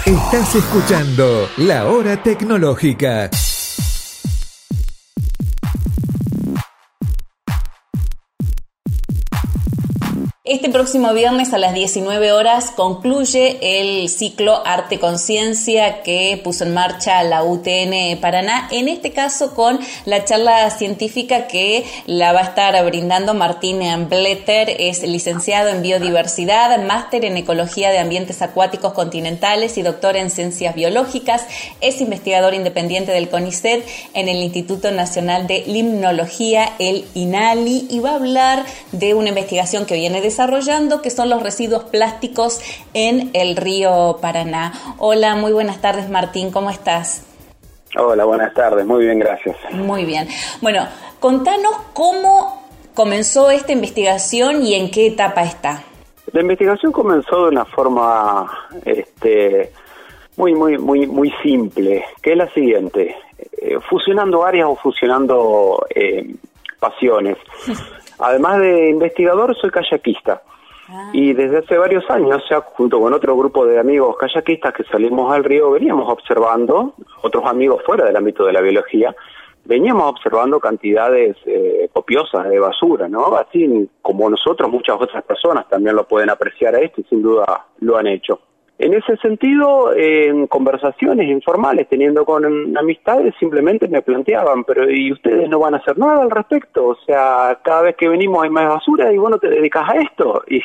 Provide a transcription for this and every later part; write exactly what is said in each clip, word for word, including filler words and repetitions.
Estás escuchando La Hora Tecnológica. Este próximo viernes a las diecinueve horas concluye el ciclo Arte Conciencia que puso en marcha la U T N Paraná, en este caso con la charla científica que la va a estar brindando Martín Bletter. Es licenciado en Biodiversidad, máster en Ecología de Ambientes Acuáticos Continentales y doctor en Ciencias Biológicas. Es investigador independiente del CONICET en el Instituto Nacional de Limnología, el INALI, y va a hablar de una investigación que viene de desarrollando, que son los residuos plásticos en el río Paraná. Hola, muy buenas tardes, Martín, ¿cómo estás? Hola, buenas tardes, muy bien, gracias. Muy bien. Bueno, contanos cómo comenzó esta investigación y en qué etapa está. La investigación comenzó de una forma este, muy, muy, muy, muy simple, que es la siguiente: eh, fusionando áreas o fusionando eh, pasiones. Además de investigador, soy kayakista. Ah. Y desde hace varios años, ya junto con otro grupo de amigos kayakistas que salimos al río, veníamos observando, otros amigos fuera del ámbito de la biología, veníamos observando cantidades eh, copiosas de basura, ¿no? Así como nosotros, muchas otras personas también lo pueden apreciar a esto y sin duda lo han hecho. En ese sentido, eh, en conversaciones informales, teniendo con amistades, simplemente me planteaban, pero ¿y ustedes no van a hacer nada al respecto? O sea, cada vez que venimos hay más basura y vos no te dedicas a esto. Y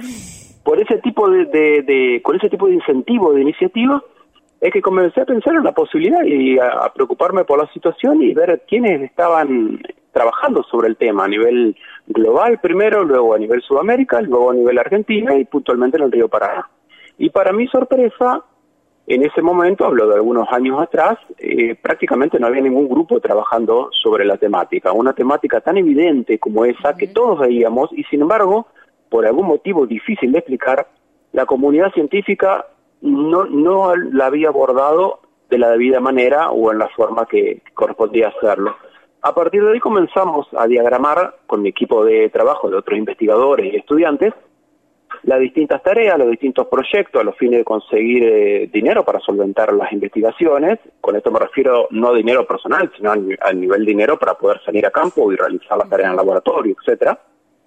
por ese tipo de, de, de con ese tipo de incentivo, de iniciativa, es que comencé a pensar en la posibilidad y a, a preocuparme por la situación y ver quiénes estaban trabajando sobre el tema a nivel global primero, luego a nivel Sudamérica, luego a nivel Argentina y puntualmente en el río Paraná. Y para mi sorpresa, en ese momento, hablo de algunos años atrás, eh, prácticamente no había ningún grupo trabajando sobre la temática, una temática tan evidente como esa que todos veíamos y sin embargo, por algún motivo difícil de explicar, la comunidad científica no, no la había abordado de la debida manera o en la forma que correspondía hacerlo. A partir de ahí comenzamos a diagramar con mi equipo de trabajo de otros investigadores y estudiantes las distintas tareas, los distintos proyectos a los fines de conseguir eh, dinero para solventar las investigaciones. Con esto me refiero no a dinero personal, sino al nivel dinero para poder salir a campo y realizar las tareas en el laboratorio, etcétera.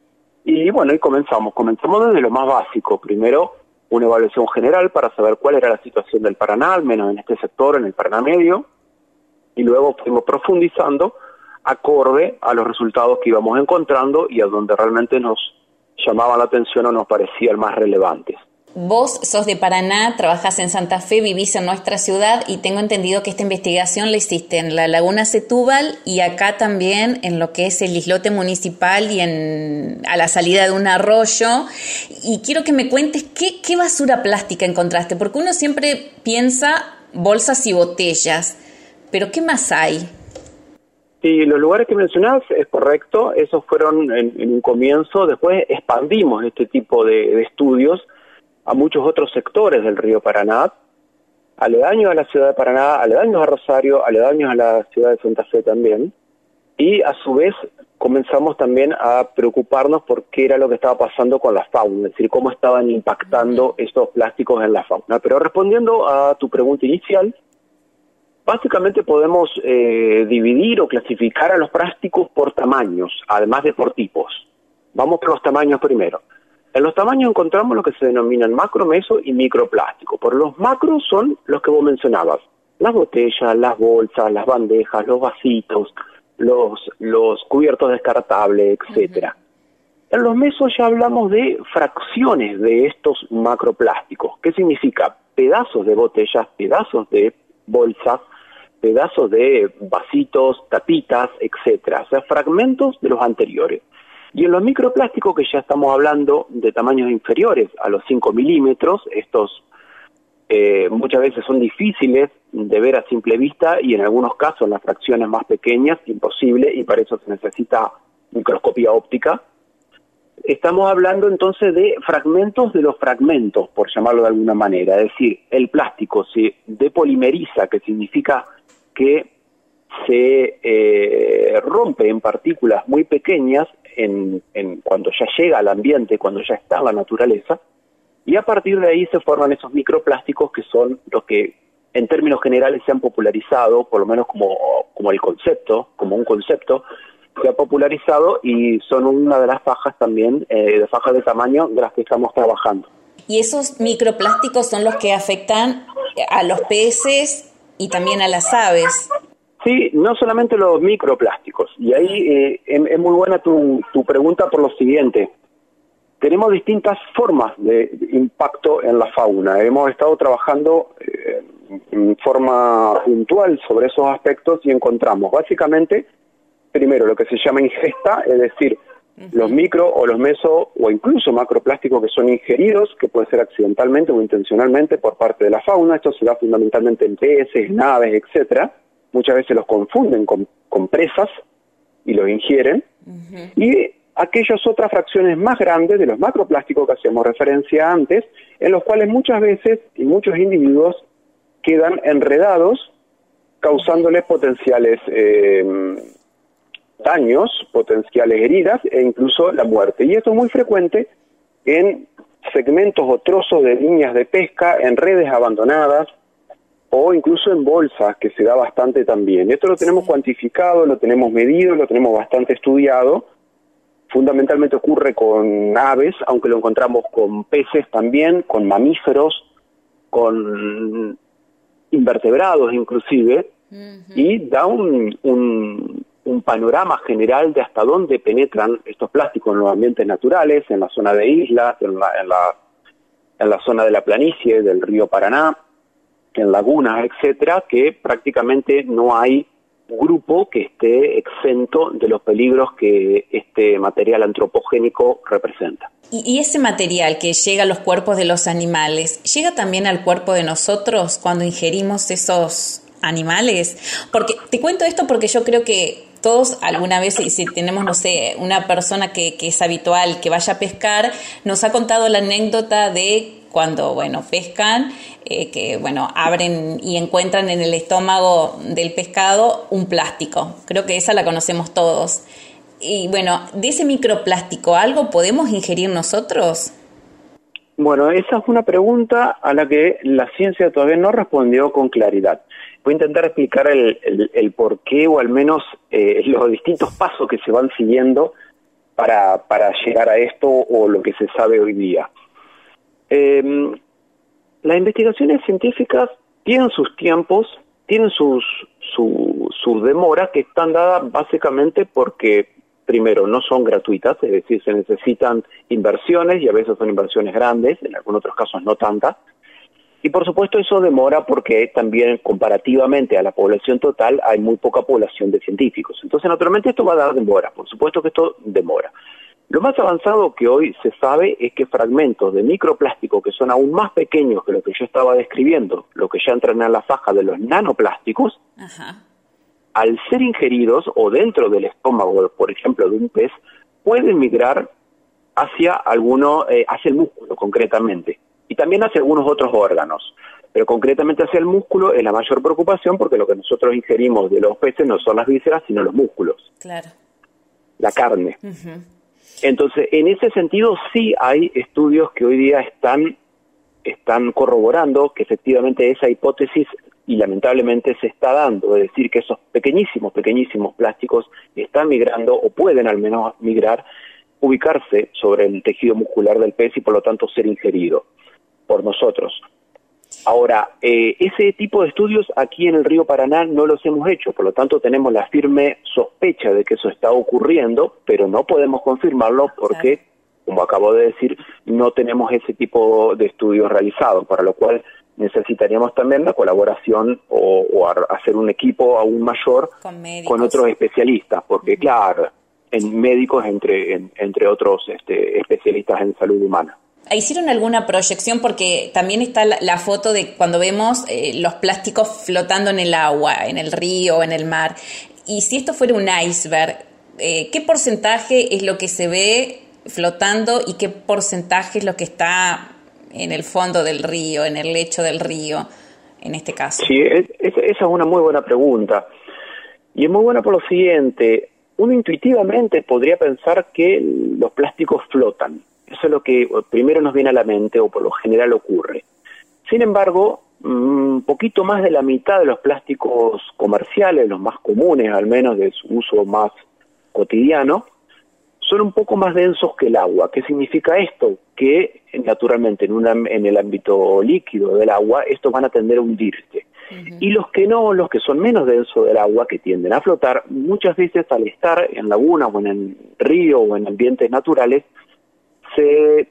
Y bueno, y comenzamos. Comenzamos desde lo más básico. Primero, una evaluación general para saber cuál era la situación del Paraná, al menos en este sector, en el Paraná Medio. Y luego fuimos profundizando acorde a los resultados que íbamos encontrando y a donde realmente nos llamaban la atención o nos parecían más relevantes. Vos sos de Paraná, trabajás en Santa Fe, vivís en nuestra ciudad y tengo entendido que esta investigación la hiciste en la Laguna Setúbal y acá también en lo que es el islote municipal y en a la salida de un arroyo. Y quiero que me cuentes qué, qué basura plástica encontraste, porque uno siempre piensa bolsas y botellas, pero ¿qué más hay? Sí, los lugares que mencionás es correcto, esos fueron en, en un comienzo, después expandimos este tipo de, de estudios a muchos otros sectores del río Paraná, aledaños a la ciudad de Paraná, aledaños a Rosario, aledaños a la ciudad de Santa Fe también, y a su vez comenzamos también a preocuparnos por qué era lo que estaba pasando con la fauna, es decir, cómo estaban impactando estos plásticos en la fauna. Pero respondiendo a tu pregunta inicial, básicamente podemos eh, dividir o clasificar a los plásticos por tamaños, además de por tipos. Vamos por los tamaños primero. En los tamaños encontramos lo que se denominan macro, meso y microplástico. Por los macros son los que vos mencionabas: las botellas, las bolsas, las bandejas, los vasitos, los, los cubiertos descartables, etcétera. Uh-huh. En los mesos ya hablamos de fracciones de estos macroplásticos. ¿Qué significa? Pedazos de botellas, pedazos de bolsas, pedazos de vasitos, tapitas, etcétera. O sea, fragmentos de los anteriores. Y en los microplásticos, que ya estamos hablando de tamaños inferiores a los cinco milímetros, estos eh, muchas veces son difíciles de ver a simple vista y en algunos casos las fracciones más pequeñas, imposible, y para eso se necesita microscopía óptica. Estamos hablando entonces de fragmentos de los fragmentos, por llamarlo de alguna manera. Es decir, el plástico se depolimeriza, que significa que se eh, rompe en partículas muy pequeñas en, en cuando ya llega al ambiente, cuando ya está en la naturaleza, y a partir de ahí se forman esos microplásticos que son los que en términos generales se han popularizado, por lo menos como, como el concepto, como un concepto, se ha popularizado y son una de las fajas también, eh, de fajas de tamaño de las que estamos trabajando. ¿Y esos microplásticos son los que afectan a los peces y también a las aves? Sí, no solamente los microplásticos. Y ahí eh, es, es muy buena tu, tu pregunta por lo siguiente. Tenemos distintas formas de impacto en la fauna. Hemos estado trabajando eh, en forma puntual sobre esos aspectos y encontramos básicamente, primero, lo que se llama ingesta, es decir, uh-huh. los micro o los meso o incluso macroplásticos que son ingeridos, que puede ser accidentalmente o intencionalmente por parte de la fauna. Esto se da fundamentalmente en peces, en aves, etcétera. Muchas veces los confunden con, con presas y los ingieren. Uh-huh. Y aquellas otras fracciones más grandes de los macroplásticos que hacíamos referencia antes, en los cuales muchas veces y muchos individuos quedan enredados, causándoles potenciales eh, daños, potenciales heridas e incluso la muerte. Y esto es muy frecuente en segmentos o trozos de líneas de pesca, en redes abandonadas o incluso en bolsas, que se da bastante también. Esto lo tenemos cuantificado, lo tenemos medido, lo tenemos bastante estudiado. Fundamentalmente ocurre con aves, aunque lo encontramos con peces también, con mamíferos, con invertebrados inclusive, uh-huh. y da un, un, un panorama general de hasta dónde penetran estos plásticos en los ambientes naturales, en la zona de islas, en la, en la, en la zona de la planicie del río Paraná, en lagunas, etcétera, que prácticamente no hay grupo que esté exento de los peligros que este material antropogénico representa. ¿Y, y ese material que llega a los cuerpos de los animales, llega también al cuerpo de nosotros cuando ingerimos esos animales? Porque te cuento esto porque yo creo que todos alguna vez, y si tenemos, no sé, una persona que, que es habitual, que vaya a pescar, nos ha contado la anécdota de cuando, bueno, pescan, eh, que, bueno, abren y encuentran en el estómago del pescado un plástico. Creo que esa la conocemos todos. Y, bueno, de ese microplástico, ¿algo podemos ingerir nosotros? Bueno, esa es una pregunta a la que la ciencia todavía no respondió con claridad. Voy a intentar explicar el, el, el por qué, o al menos eh, los distintos pasos que se van siguiendo para, para llegar a esto o lo que se sabe hoy día. Eh, las investigaciones científicas tienen sus tiempos, tienen sus, su, sus demoras que están dadas básicamente porque, primero, no son gratuitas, es decir, se necesitan inversiones y a veces son inversiones grandes, en algunos otros casos no tantas. Y por supuesto eso demora porque también comparativamente a la población total hay muy poca población de científicos. Entonces naturalmente esto va a dar demora, por supuesto que esto demora. Lo más avanzado que hoy se sabe es que fragmentos de microplástico que son aún más pequeños que lo que yo estaba describiendo, lo que ya entran en la faja de los nanoplásticos, Ajá. al ser ingeridos o dentro del estómago, por ejemplo, de un pez, pueden migrar hacia alguno, eh, hacia el músculo concretamente, y también hacia algunos otros órganos. Pero concretamente hacia el músculo es la mayor preocupación porque lo que nosotros ingerimos de los peces no son las vísceras, sino los músculos. Claro. La carne. Uh-huh. Entonces, en ese sentido sí hay estudios que hoy día están, están corroborando que efectivamente esa hipótesis y lamentablemente se está dando, es decir, que esos pequeñísimos, pequeñísimos plásticos están migrando o pueden al menos migrar, ubicarse sobre el tejido muscular del pez y por lo tanto ser ingerido por nosotros. Ahora, eh, ese tipo de estudios aquí en el río Paraná no los hemos hecho, por lo tanto tenemos la firme sospecha de que eso está ocurriendo, pero no podemos confirmarlo porque, claro. como acabo de decir, no tenemos ese tipo de estudios realizados, para lo cual necesitaríamos también la colaboración o, o hacer un equipo aún mayor con, con otros especialistas, porque uh-huh. claro, en médicos entre, en, entre otros este, especialistas en salud humana. ¿Hicieron alguna proyección? Porque también está la, la foto de cuando vemos eh, los plásticos flotando en el agua, en el río, en el mar. Y si esto fuera un iceberg, eh, ¿qué porcentaje es lo que se ve flotando y qué porcentaje es lo que está en el fondo del río, en el lecho del río, en este caso? Sí, es, es, esa es una muy buena pregunta. Y es muy buena por lo siguiente. Uno intuitivamente podría pensar que los plásticos flotan. Eso es lo que primero nos viene a la mente o por lo general ocurre. Sin embargo, un poquito más de la mitad de los plásticos comerciales, los más comunes al menos de su uso más cotidiano, son un poco más densos que el agua. ¿Qué significa esto? Que naturalmente en, una, en el ámbito líquido del agua estos van a tender a hundirse. Uh-huh. Y los que no, los que son menos densos del agua, que tienden a flotar, muchas veces al estar en lagunas o en el río o en ambientes naturales, se,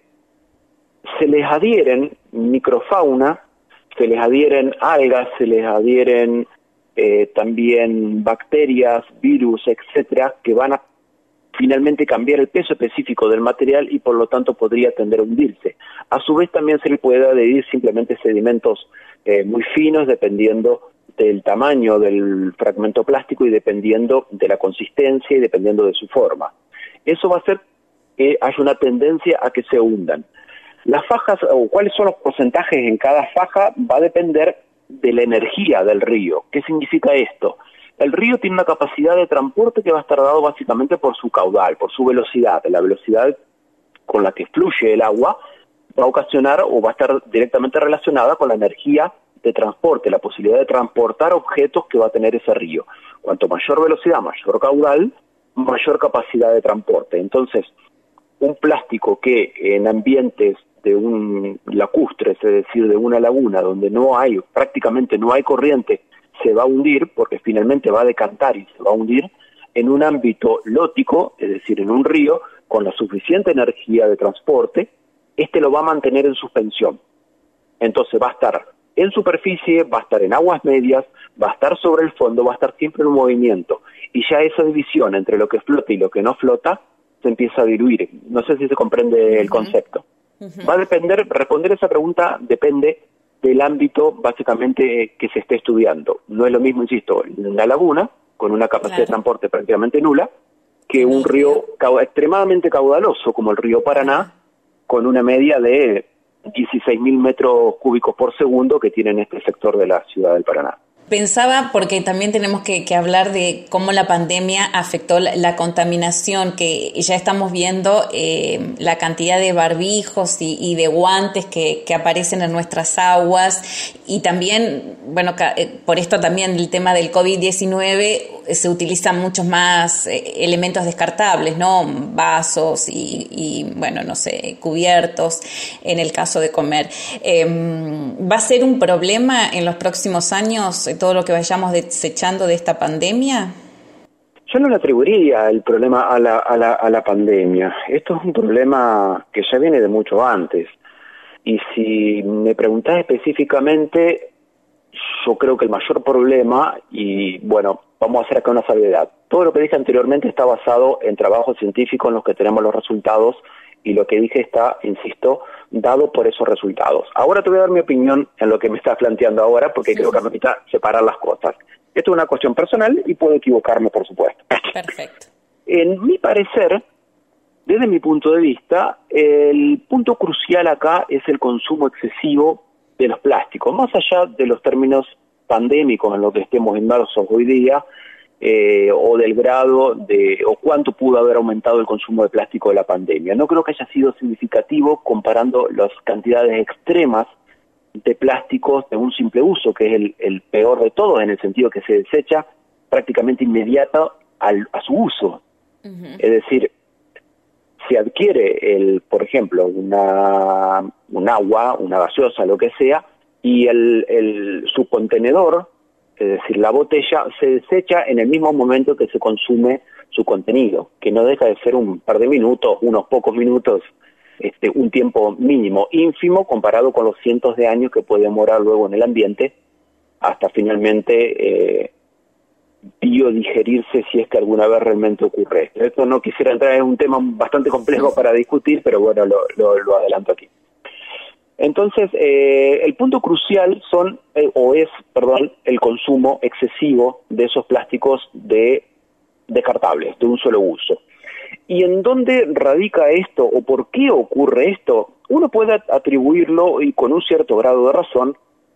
se les adhieren microfauna, se les adhieren algas, se les adhieren eh, también bacterias, virus, etcétera, que van a finalmente cambiar el peso específico del material y por lo tanto podría tender a hundirse. A su vez también se le puede adherir simplemente sedimentos eh, muy finos dependiendo del tamaño del fragmento plástico y dependiendo de la consistencia y dependiendo de su forma. Eso va a hacer que haya una tendencia a que se hundan. Las fajas, o cuáles son los porcentajes en cada faja, va a depender de la energía del río. ¿Qué significa esto? El río tiene una capacidad de transporte que va a estar dado básicamente por su caudal, por su velocidad. La velocidad con la que fluye el agua va a ocasionar o va a estar directamente relacionada con la energía de transporte, la posibilidad de transportar objetos que va a tener ese río. Cuanto mayor velocidad, mayor caudal, mayor capacidad de transporte. Entonces, un plástico que en ambientes de un lacustre, es decir, de una laguna donde no hay, prácticamente no hay corriente, se va a hundir, porque finalmente va a decantar y se va a hundir, en un ámbito lótico, es decir, en un río, con la suficiente energía de transporte, este lo va a mantener en suspensión. Entonces va a estar en superficie, va a estar en aguas medias, va a estar sobre el fondo, va a estar siempre en movimiento. Y ya esa división entre lo que flota y lo que no flota se empieza a diluir. No sé si se comprende el uh-huh. concepto. Uh-huh. Va a depender, responder esa pregunta depende del ámbito básicamente que se esté estudiando. No es lo mismo, insisto, una laguna con una capacidad claro. de transporte prácticamente nula que un río cau- extremadamente caudaloso como el río Paraná con una media de dieciséis mil metros cúbicos por segundo que tiene en este sector de la ciudad del Paraná. Pensaba, porque también tenemos que, que hablar de cómo la pandemia afectó la, la contaminación, que ya estamos viendo eh, la cantidad de barbijos y, y de guantes que, que aparecen en nuestras aguas, y también, bueno, eh, por esto también el tema del covid diecinueve eh, se utilizan muchos más eh, elementos descartables, ¿no? Vasos y, y, bueno, no sé, cubiertos, en el caso de comer. Eh, ¿Va a ser un problema en los próximos años todo lo que vayamos desechando de esta pandemia? Yo no le atribuiría el problema a la, a la, a la pandemia. Esto es un problema que ya viene de mucho antes. Y si me preguntás específicamente, yo creo que el mayor problema, y bueno, vamos a hacer acá una salvedad. Todo lo que dije anteriormente está basado en trabajos científicos en los que tenemos los resultados, y lo que dije está, insisto, dado por esos resultados. Ahora te voy a dar mi opinión en lo que me estás planteando ahora, porque sí. creo que amerita separar las cosas. Esto es una cuestión personal y puedo equivocarme, por supuesto. Perfecto. En mi parecer, desde mi punto de vista, el punto crucial acá es el consumo excesivo de los plásticos. Más allá de los términos pandémicos en los que estemos inmersos hoy día, Eh, o del grado de, o cuánto pudo haber aumentado el consumo de plástico de la pandemia. No creo que haya sido significativo comparando las cantidades extremas de plásticos de un simple uso, que es el, el peor de todos, en el sentido que se desecha prácticamente inmediato al, a su uso. Uh-huh. Es decir, se adquiere, el, por ejemplo, una, un agua, una gaseosa, lo que sea, y el, el, su contenedor, es decir, la botella, se desecha en el mismo momento que se consume su contenido, que no deja de ser un par de minutos, unos pocos minutos, este, un tiempo mínimo, ínfimo, comparado con los cientos de años que puede demorar luego en el ambiente, hasta finalmente eh, biodigerirse, si es que alguna vez realmente ocurre esto. Esto no quisiera entrar en un tema bastante complejo para discutir, pero bueno, lo, lo, lo adelanto aquí. Entonces, eh, el punto crucial son, eh, o es, perdón, el consumo excesivo de esos plásticos de descartables, de un solo uso. ¿Y en dónde radica esto, o por qué ocurre esto? Uno puede atribuirlo, y con un cierto grado de razón,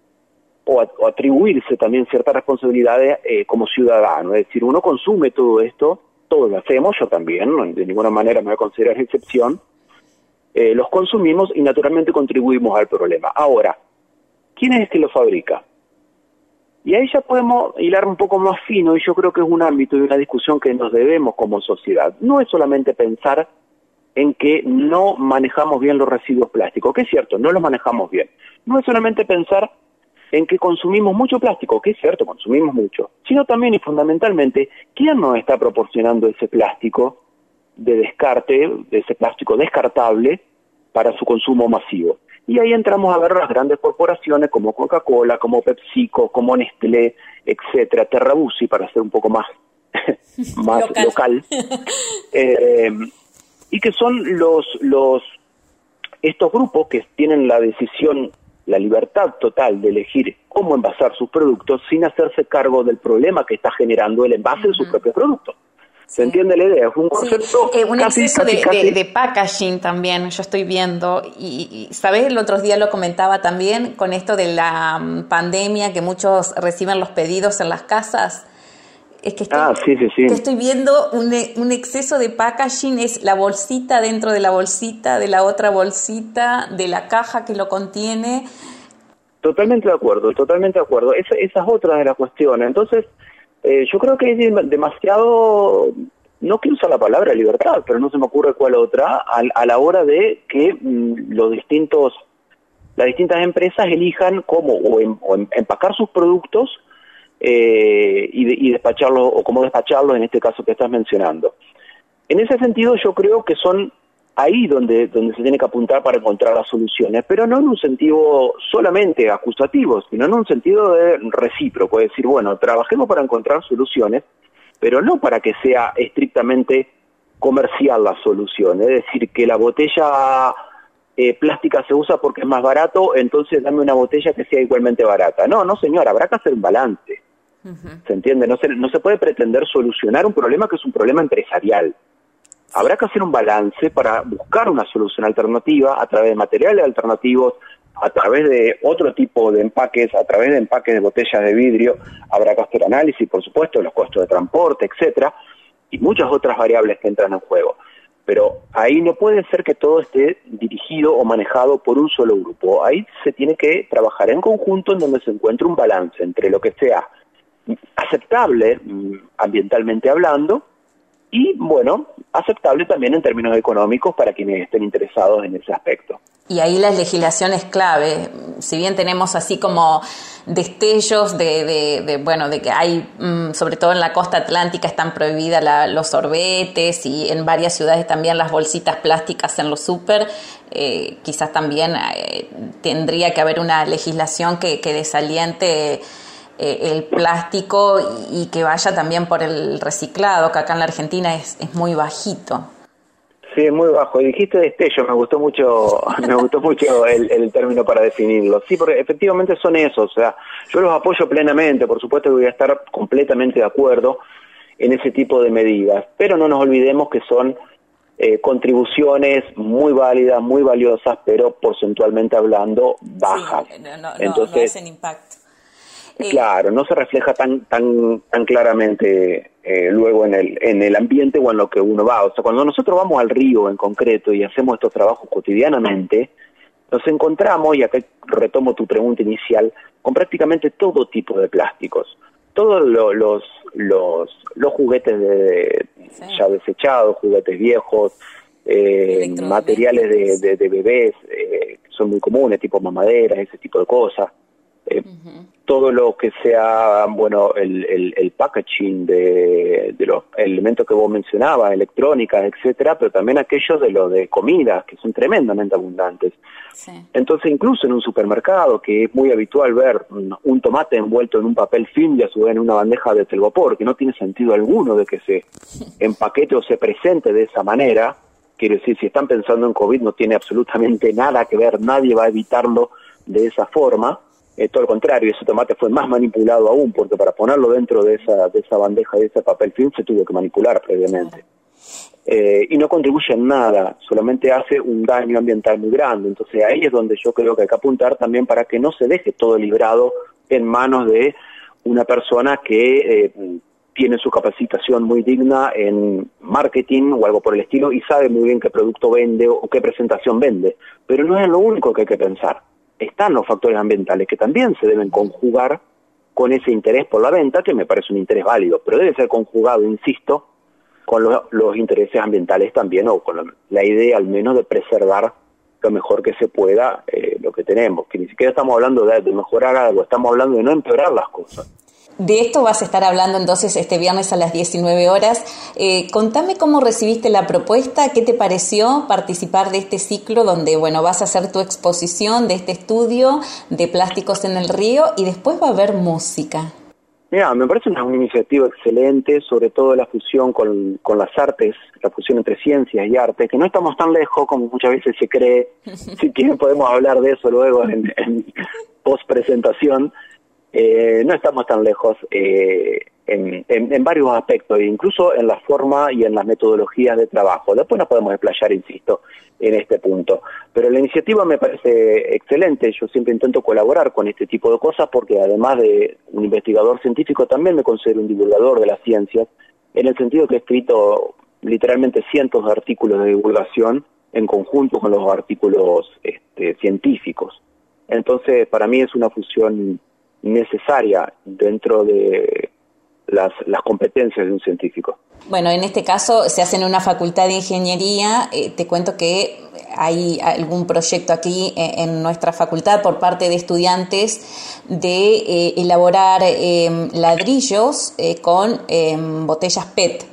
o, a, o atribuirse también ciertas responsabilidades eh, como ciudadano. Es decir, uno consume todo esto, todos lo hacemos, yo también, no, de ninguna manera me voy a considerar excepción, eh, los consumimos y naturalmente contribuimos al problema. Ahora, ¿quién es el que lo fabrica? Y ahí ya podemos hilar un poco más fino, y yo creo que es un ámbito y una discusión que nos debemos como sociedad. No es solamente pensar en que no manejamos bien los residuos plásticos, que es cierto, no los manejamos bien. No es solamente pensar en que consumimos mucho plástico, que es cierto, consumimos mucho, sino también y fundamentalmente, ¿quién nos está proporcionando ese plástico de descarte, de ese plástico descartable para su consumo masivo? Y ahí entramos a ver las grandes corporaciones como Coca-Cola, como PepsiCo, como Nestlé, etcétera, Terrabusi, para ser un poco más, más local, local. Eh, y que son los, los estos grupos que tienen la decisión, la libertad total de elegir cómo envasar sus productos sin hacerse cargo del problema que está generando el envase uh-huh. de sus propios productos. ¿Se sí. entiende la idea? Es un concepto sí. eh, un casi, exceso casi, de, casi... De, de packaging también, yo estoy viendo, y, y ¿sabes? El otro día lo comentaba también con esto de la um, pandemia, que muchos reciben los pedidos en las casas. Es que estoy, ah, sí, sí, sí. que estoy viendo un, un exceso de packaging, es la bolsita dentro de la bolsita, de la otra bolsita, de la caja que lo contiene. Totalmente de acuerdo, totalmente de acuerdo. Esa, esa es otra de las cuestiones. Entonces, eh, yo creo que es demasiado, no quiero usar la palabra libertad, pero no se me ocurre cuál otra, a, a la hora de que mmm, los distintos, las distintas empresas elijan cómo o, en, o en, empacar sus productos eh, y, de, y despacharlos, o cómo despacharlos en este caso que estás mencionando. En ese sentido, yo creo que son ahí donde, donde se tiene que apuntar para encontrar las soluciones, pero no en un sentido solamente acusativo, sino en un sentido de recíproco, es decir, bueno, trabajemos para encontrar soluciones, pero no para que sea estrictamente comercial la solución, es decir, que la botella eh, plástica se usa porque es más barato, entonces dame una botella que sea igualmente barata. No, no señor, habrá que hacer un balance, uh-huh. ¿se entiende? No se, no se puede pretender solucionar un problema que es un problema empresarial. Habrá que hacer un balance para buscar una solución alternativa a través de materiales alternativos, a través de otro tipo de empaques, a través de empaques de botellas de vidrio. Habrá que hacer análisis, por supuesto, de los costos de transporte, etcétera, y muchas otras variables que entran en juego. Pero ahí no puede ser que todo esté dirigido o manejado por un solo grupo. Ahí se tiene que trabajar en conjunto en donde se encuentre un balance entre lo que sea aceptable ambientalmente hablando, y, bueno, aceptable también en términos económicos para quienes estén interesados en ese aspecto. Y ahí la legislación es clave. Si bien tenemos así como destellos de, de, de bueno, de que hay, mmm, sobre todo en la costa atlántica están prohibidas la, los sorbetes, y en varias ciudades también las bolsitas plásticas en los súper, eh, quizás también eh, tendría que haber una legislación que, que desaliente Eh, el plástico y, y que vaya también por el reciclado, que acá en la Argentina es, es muy bajito. Sí, es muy bajo. Y dijiste destello, me gustó mucho, me gustó mucho el, el término para definirlo. Sí, porque efectivamente son esos, o sea, yo los apoyo plenamente, por supuesto que voy a estar completamente de acuerdo en ese tipo de medidas, pero no nos olvidemos que son eh, contribuciones muy válidas, muy valiosas, pero porcentualmente hablando bajas. Sí, no, no, Entonces, no hacen impacto. Claro, no se refleja tan tan tan claramente eh, luego en el en el ambiente o en lo que uno va. O sea, cuando nosotros vamos al río en concreto y hacemos estos trabajos cotidianamente, nos encontramos, y acá retomo tu pregunta inicial, con prácticamente todo tipo de plásticos. Todos lo, los los los juguetes de, sí. ya desechados, juguetes viejos, eh, materiales de, de, de bebés, eh, que son muy comunes, tipo mamaderas, ese tipo de cosas. Eh, uh-huh. Todo lo que sea, bueno, el, el, el packaging de, de los elementos que vos mencionabas, electrónicas, etcétera, pero también aquellos de los de comidas, que son tremendamente abundantes. Sí. Entonces, incluso en un supermercado, que es muy habitual ver un, un tomate envuelto en un papel film y a su vez en una bandeja de telgopor, que no tiene sentido alguno de que se empaquete o se presente de esa manera. Quiero decir, si están pensando en COVID, no tiene absolutamente nada que ver, nadie va a evitarlo de esa forma. Eh, todo lo contrario, ese tomate fue más manipulado aún, porque para ponerlo dentro de esa de esa bandeja, de ese papel film, se tuvo que manipular previamente. Eh, y no contribuye en nada, solamente hace un daño ambiental muy grande. Entonces ahí es donde yo creo que hay que apuntar también para que no se deje todo librado en manos de una persona que eh, tiene su capacitación muy digna en marketing o algo por el estilo y sabe muy bien qué producto vende o qué presentación vende. Pero no es lo único que hay que pensar. Están los factores ambientales que también se deben conjugar con ese interés por la venta, que me parece un interés válido, pero debe ser conjugado, insisto, con los, los intereses ambientales también, o con la, la idea al menos de preservar lo mejor que se pueda eh, lo que tenemos, que ni siquiera estamos hablando de, de mejorar algo, estamos hablando de no empeorar las cosas. De esto vas a estar hablando entonces este viernes a las diecinueve horas. Eh, contame cómo recibiste la propuesta, qué te pareció participar de este ciclo donde, bueno, vas a hacer tu exposición de este estudio de plásticos en el río y después va a haber música. Mira, me parece una, una iniciativa excelente, sobre todo la fusión con, con las artes, la fusión entre ciencias y arte, que no estamos tan lejos como muchas veces se cree. Si quieren podemos hablar de eso luego en, en post-presentación. Eh, no estamos tan lejos eh, en, en, en varios aspectos, incluso en la forma y en las metodologías de trabajo. Después nos podemos explayar, insisto, en este punto. Pero la iniciativa me parece excelente. Yo siempre intento colaborar con este tipo de cosas porque además de un investigador científico también me considero un divulgador de las ciencias, en el sentido que he escrito literalmente cientos de artículos de divulgación en conjunto con los artículos este, científicos. Entonces, para mí es una fusión necesaria dentro de las, las competencias de un científico. Bueno, en este caso se hace en una facultad de ingeniería. Eh, te cuento que hay algún proyecto aquí en, en nuestra facultad por parte de estudiantes de eh, elaborar eh, ladrillos eh, con eh, botellas P E T.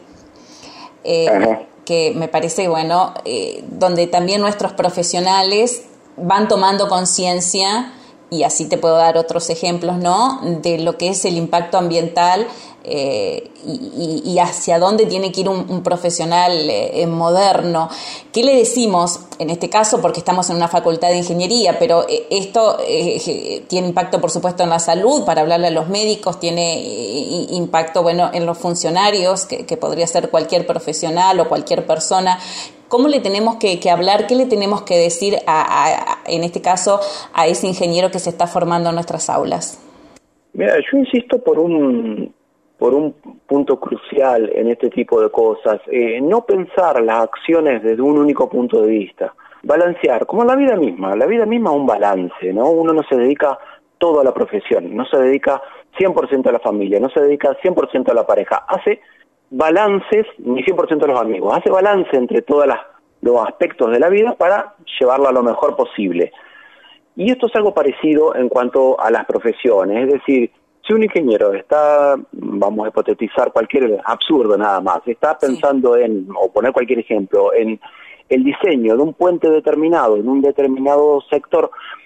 Eh, que me parece, bueno, eh, donde también nuestros profesionales van tomando conciencia. Y así te puedo dar otros ejemplos, ¿no?, de lo que es el impacto ambiental eh, y, y hacia dónde tiene que ir un, un profesional eh, moderno. ¿Qué le decimos en este caso? Porque estamos en una facultad de ingeniería, pero eh, esto eh, tiene impacto, por supuesto, en la salud, para hablarle a los médicos, tiene eh, impacto, bueno, en los funcionarios, que, que podría ser cualquier profesional o cualquier persona. ¿Cómo le tenemos que, que hablar? ¿Qué le tenemos que decir, a, a, a, en este caso, a ese ingeniero que se está formando en nuestras aulas? Mira, yo insisto por un, por un punto crucial en este tipo de cosas. Eh, no pensar las acciones desde un único punto de vista. Balancear, como la vida misma. La vida misma es un balance, ¿no? Uno no se dedica todo a la profesión, no se dedica cien por ciento a la familia, no se dedica cien por ciento a la pareja. Hace balances, ni cien por ciento de los amigos, hace balance entre todos los aspectos de la vida para llevarla lo mejor posible. Y esto es algo parecido en cuanto a las profesiones, es decir, si un ingeniero está, vamos a hipotetizar cualquier absurdo nada más, está pensando sí. en, o poner cualquier ejemplo, en el diseño de un puente determinado, en un determinado sector,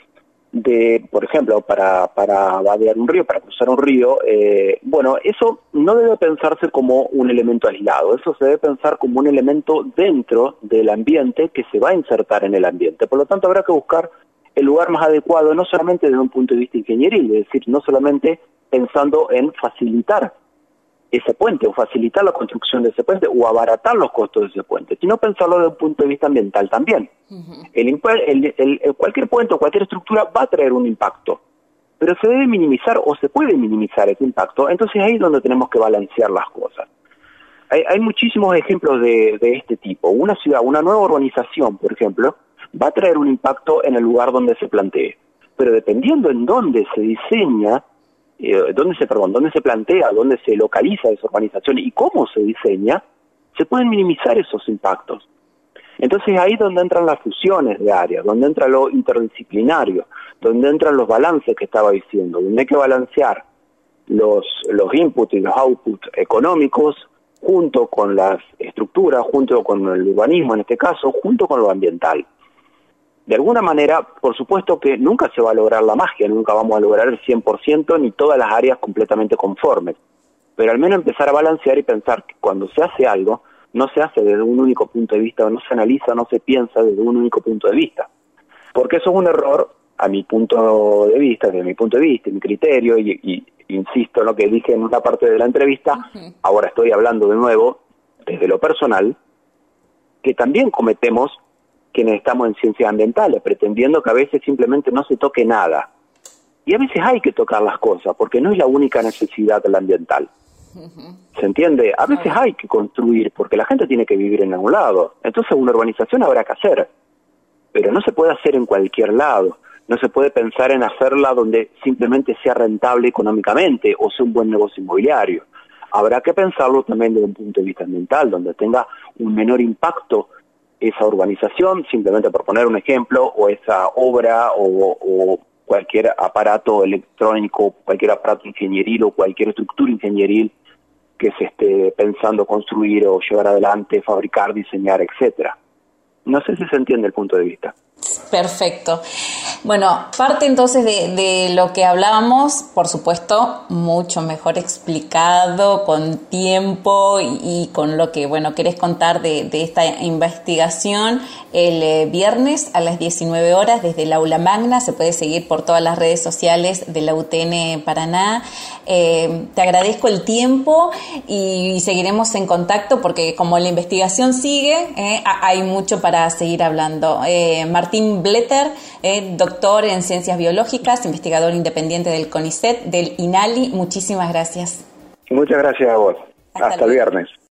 de, por ejemplo, para, para vadear un río, para cruzar un río, eh, bueno, eso no debe pensarse como un elemento aislado, eso se debe pensar como un elemento dentro del ambiente que se va a insertar en el ambiente. Por lo tanto, habrá que buscar el lugar más adecuado, no solamente desde un punto de vista ingenieril, es decir, no solamente pensando en facilitar ese puente, o facilitar la construcción de ese puente, o abaratar los costos de ese puente, sino pensarlo desde un punto de vista ambiental también. Uh-huh. el, el, el, el, cualquier puente o cualquier estructura va a traer un impacto, pero se debe minimizar o se puede minimizar ese impacto, entonces ahí es donde tenemos que balancear las cosas. Hay, hay muchísimos ejemplos de, de este tipo. Una ciudad, una nueva urbanización, por ejemplo, va a traer un impacto en el lugar donde se plantee, pero dependiendo en dónde se diseña, Eh, dónde se, perdón, dónde se plantea, dónde se localiza esa urbanización y cómo se diseña, se pueden minimizar esos impactos. Entonces ahí es donde entran las fusiones de áreas, donde entra lo interdisciplinario, donde entran los balances que estaba diciendo, donde hay que balancear los, los inputs y los outputs económicos junto con las estructuras, junto con el urbanismo en este caso, junto con lo ambiental. De alguna manera, por supuesto que nunca se va a lograr la magia, nunca vamos a lograr el cien por ciento ni todas las áreas completamente conformes, pero al menos empezar a balancear y pensar que cuando se hace algo, no se hace desde un único punto de vista, no se analiza, no se piensa desde un único punto de vista, porque eso es un error a mi punto de vista, desde mi punto de vista, mi criterio, y, y insisto en lo que dije en una parte de la entrevista, uh-huh. Ahora estoy hablando de nuevo desde lo personal, que también cometemos quienes estamos en ciencias ambientales, pretendiendo que a veces simplemente no se toque nada. Y a veces hay que tocar las cosas, porque no es la única necesidad del ambiental. Uh-huh. ¿Se entiende? A veces hay que construir porque la gente tiene que vivir en algún lado. Entonces una urbanización habrá que hacer, pero no se puede hacer en cualquier lado. No se puede pensar en hacerla donde simplemente sea rentable económicamente o sea un buen negocio inmobiliario. Habrá que pensarlo también desde un punto de vista ambiental, donde tenga un menor impacto esa urbanización, simplemente por poner un ejemplo, o esa obra o, o cualquier aparato electrónico, cualquier aparato ingenieril o cualquier estructura ingenieril que se esté pensando construir o llevar adelante, fabricar, diseñar, etcétera. No sé si se entiende el punto de vista. Perfecto. Bueno, parte entonces de, de lo que hablábamos, por supuesto, mucho mejor explicado, con tiempo y, y con lo que, bueno, querés contar de, de esta investigación el eh, viernes a las diecinueve horas desde el Aula Magna. Se puede seguir por todas las redes sociales de la U T N Paraná. Eh, te agradezco el tiempo y, y seguiremos en contacto porque como la investigación sigue, eh, hay mucho para seguir hablando. Eh, Martín Bletter, eh, doctor en Ciencias Biológicas, investigador independiente del CONICET, del INALI. Muchísimas gracias. Muchas gracias a vos. Hasta, Hasta el viernes.